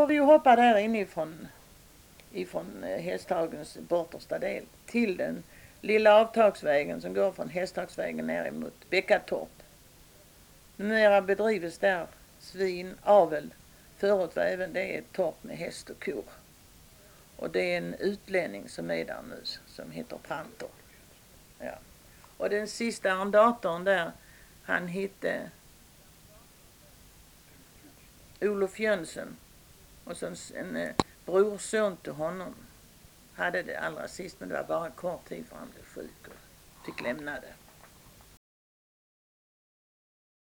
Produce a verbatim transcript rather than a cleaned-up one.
får vi ju hoppa där inifrån ifrån Hästhagens bortersta del till den lilla avtagsvägen som går från Hästhagsvägen ner emot Bäckatorp. Numera bedrivs där svinavel. Förut var även det ett torp med häst och kor. Och det är en utlänning som är där nu som heter Prantor. Ja. Och den sista arrendatorn där, han hette Olof Jönsson. Och så en eh, brorson till honom hade det allra sist, men det var bara kort tid för han blev sjuk och fick lämna det.